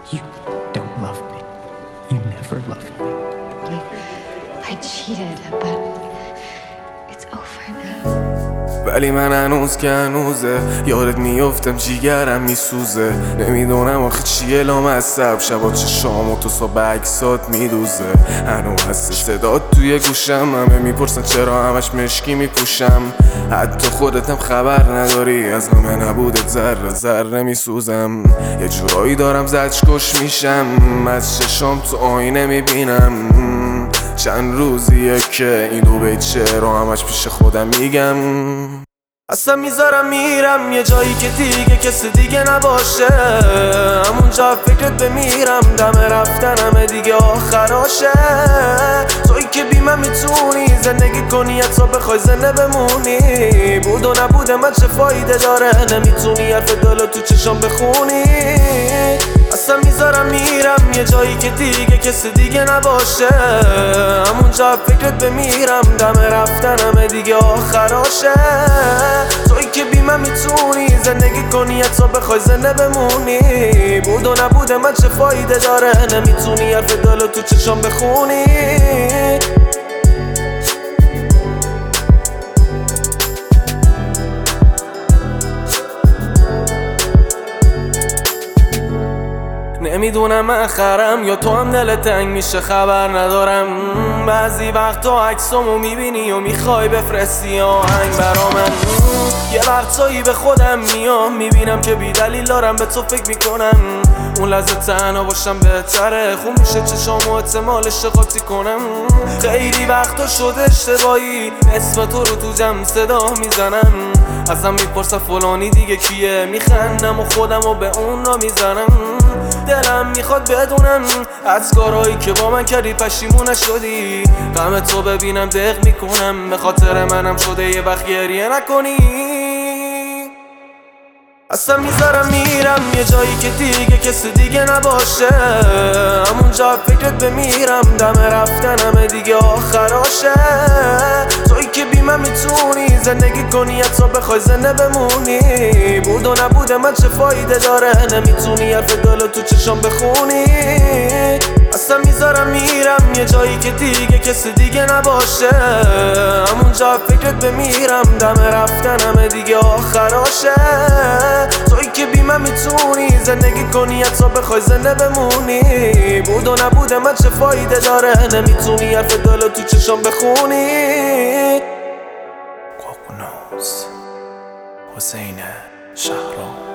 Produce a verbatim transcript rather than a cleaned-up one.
You don't love me. You never loved me. I cheated, but it's over now. ولی من هنوز که هنوزه یادت میفتم جیگرم میسوزه. نمیدونم آخه چیه لامصب شبا چشام و تو صبح عکسات میدوزه. هنوز هست صدات توی گوشم، همه میپرسن چرا همش مشکی میپوشم. حتی خودتم خبر نداری از همه نبودت ذره ذره میسوزم. یه جورایی دارم زجرکش میشم، از چشام تو آینه میبینم. چند روزیه که این دو بیت شعر رو همش پیش خودم میگم. اصلا میذارم میرم یه جایی که دیگه کسی دیگه نباشه، همونجا فکرت بمیرم. دم رفتنم دیگه آخراشه. تویی که بی من میتونی زندگی کنی حتی بخوای زنده بمونی. بود و نبوده من چه فایده داره، نمیتونی حرف دلو تو چشام بخونی. اصلا میذارم میرم یه جایی که دیگه کسی دیگه نباشه، همونجا فکرت بمیرم. دم رفتنم دیگه آخراشه. تویی که بی من میتونی زندگی کنی حتی بخوای زنده بمونی. بود و نبوده من چه فایده داره، نمیتونی حرف دلو تو چشام بخونی. نمیدونم من خرم یا تو هم دل تنگ میشه خبر ندارم. بعضی وقتا عکسامو میبینی و میخوای بفرستی آهنگ برا من. یه وقتایی به خودم میام میبینم که بی دلیل دارم به تو فکر میکنم. اون لحظه تنها باشم بهتره، خون میشه چشام و احتمالش قاطی کنم. خیلی وقتا شده اشتباهی اسم تو رو تو جمع صدا میزنم. ازم میپرسم فلانی دیگه کیه، میخندم و خودم و به اون را میزنم. دلم میخواد بدونم از کارهایی که با من کردی پشیمون شدی. غم تو ببینم دق میکنم، به خاطر منم شده یه وقت گریه نکنی. اصلا میذارم میرم یه جایی که دیگه کسی دیگه نباشه، همونجا فکرت بمیرم. دم رفتنم دیگه آخراشه. تویی که بی من میتونی زندگی کنی حتی بخوای زنده بمونی. بود و نبوده من چه فایده داره، نمیتونی حرف دلو تو چشام بخونی. اصلا میذارم میرم یه جایی که دیگه کسی دیگه نباشه، همونجا فکرت بمیرم. دم رفتنم دیگه آخراشه. تویی که بی من میتونی زندگی کنی حتی بخوای زنده بمونی. بود و نبوده من چه فایده داره، نمیتونی حرف دلو تو چشام بخونی. ققنوس حسین شهرام